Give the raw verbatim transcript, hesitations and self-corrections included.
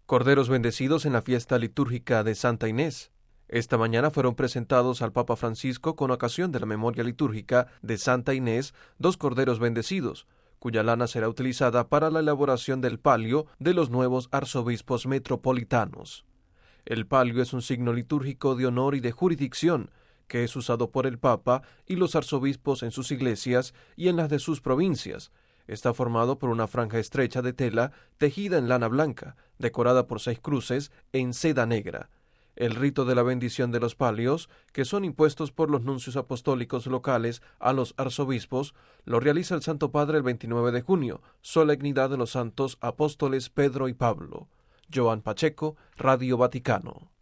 Corderos bendecidos en la fiesta litúrgica de Santa Inés. Esta mañana fueron presentados al Papa Francisco con ocasión de la memoria litúrgica de Santa Inés dos corderos bendecidos, cuya lana será utilizada para la elaboración del palio de los nuevos arzobispos metropolitanos. El palio es un signo litúrgico de honor y de jurisdicción que es usado por el Papa y los arzobispos en sus iglesias y en las de sus provincias. Está formado por una franja estrecha de tela tejida en lana blanca, decorada por seis cruces en seda negra. El rito de la bendición de los palios, que son impuestos por los nuncios apostólicos locales a los arzobispos, lo realiza el Santo Padre el veintinueve de junio, solemnidad de los santos apóstoles Pedro y Pablo. Joan Pacheco, Radio Vaticano.